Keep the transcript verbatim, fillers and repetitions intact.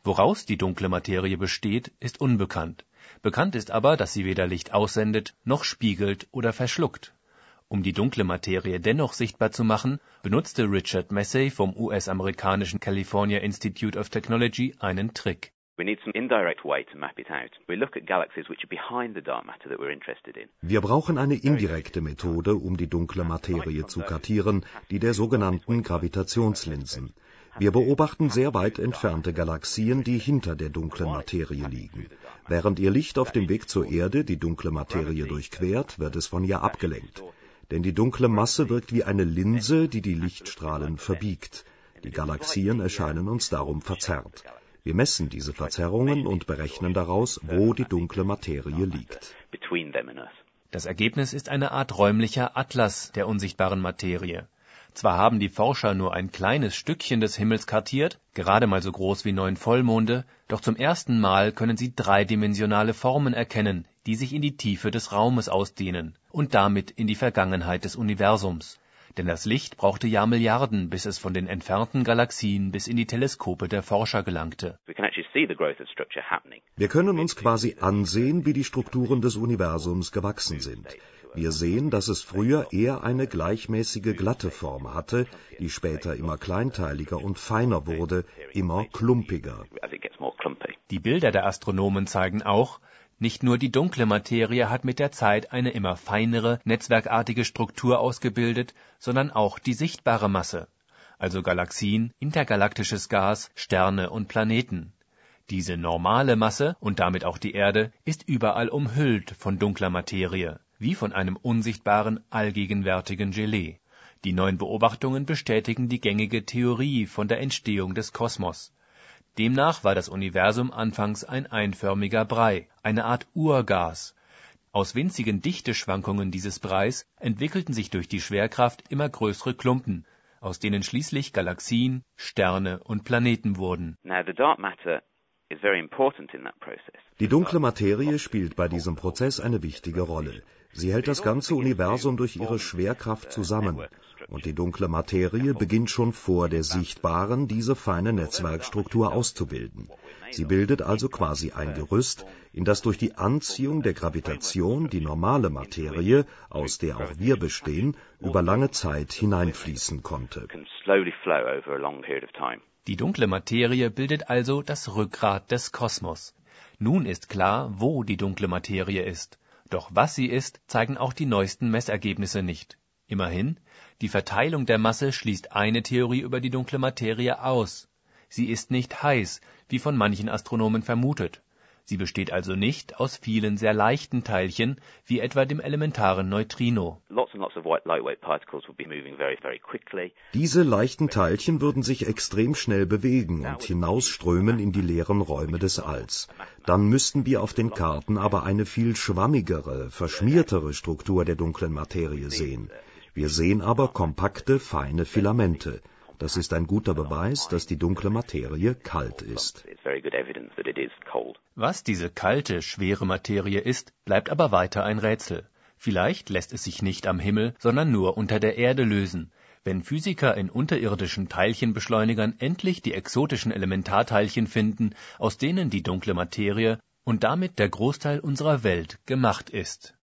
Woraus die dunkle Materie besteht, ist unbekannt. Bekannt ist aber, dass sie weder Licht aussendet, noch spiegelt oder verschluckt. Um die dunkle Materie dennoch sichtbar zu machen, benutzte Richard Massey vom U S-amerikanischen California Institute of Technology einen Trick. Wir brauchen eine indirekte Methode, um die dunkle Materie zu kartieren, die der sogenannten Gravitationslinsen. Wir beobachten sehr weit entfernte Galaxien, die hinter der dunklen Materie liegen. Während ihr Licht auf dem Weg zur Erde die dunkle Materie durchquert, wird es von ihr abgelenkt. Denn die dunkle Masse wirkt wie eine Linse, die die Lichtstrahlen verbiegt. Die Galaxien erscheinen uns darum verzerrt. Wir messen diese Verzerrungen und berechnen daraus, wo die dunkle Materie liegt. Das Ergebnis ist eine Art räumlicher Atlas der unsichtbaren Materie. Zwar haben die Forscher nur ein kleines Stückchen des Himmels kartiert, gerade mal so groß wie neun Vollmonde, doch zum ersten Mal können sie dreidimensionale Formen erkennen, die sich in die Tiefe des Raumes ausdehnen und damit in die Vergangenheit des Universums. Denn das Licht brauchte Jahrmilliarden, bis es von den entfernten Galaxien bis in die Teleskope der Forscher gelangte. Wir können uns quasi ansehen, wie die Strukturen des Universums gewachsen sind. Wir sehen, dass es früher eher eine gleichmäßige glatte Form hatte, die später immer kleinteiliger und feiner wurde, immer klumpiger. Die Bilder der Astronomen zeigen auch, nicht nur die dunkle Materie hat mit der Zeit eine immer feinere, netzwerkartige Struktur ausgebildet, sondern auch die sichtbare Masse, also Galaxien, intergalaktisches Gas, Sterne und Planeten. Diese normale Masse und damit auch die Erde ist überall umhüllt von dunkler Materie, wie von einem unsichtbaren, allgegenwärtigen Gelee. Die neuen Beobachtungen bestätigen die gängige Theorie von der Entstehung des Kosmos. Demnach war das Universum anfangs ein einförmiger Brei, eine Art Urgas. Aus winzigen Dichteschwankungen dieses Breis entwickelten sich durch die Schwerkraft immer größere Klumpen, aus denen schließlich Galaxien, Sterne und Planeten wurden. Die dunkle Materie spielt bei diesem Prozess eine wichtige Rolle. Sie hält das ganze Universum durch ihre Schwerkraft zusammen. Und die dunkle Materie beginnt schon vor der sichtbaren, diese feine Netzwerkstruktur auszubilden. Sie bildet also quasi ein Gerüst, in das durch die Anziehung der Gravitation die normale Materie, aus der auch wir bestehen, über lange Zeit hineinfließen konnte. Die dunkle Materie bildet also das Rückgrat des Kosmos. Nun ist klar, wo die dunkle Materie ist. Doch was sie ist, zeigen auch die neuesten Messergebnisse nicht. Immerhin, die Verteilung der Masse schließt eine Theorie über die dunkle Materie aus. Sie ist nicht heiß, wie von manchen Astronomen vermutet. Sie besteht also nicht aus vielen sehr leichten Teilchen, wie etwa dem elementaren Neutrino. Diese leichten Teilchen würden sich extrem schnell bewegen und hinausströmen in die leeren Räume des Alls. Dann müssten wir auf den Karten aber eine viel schwammigere, verschmiertere Struktur der dunklen Materie sehen. Wir sehen aber kompakte, feine Filamente. Das ist ein guter Beweis, dass die dunkle Materie kalt ist. Was diese kalte, schwere Materie ist, bleibt aber weiter ein Rätsel. Vielleicht lässt es sich nicht am Himmel, sondern nur unter der Erde lösen. Wenn Physiker in unterirdischen Teilchenbeschleunigern endlich die exotischen Elementarteilchen finden, aus denen die dunkle Materie und damit der Großteil unserer Welt gemacht ist.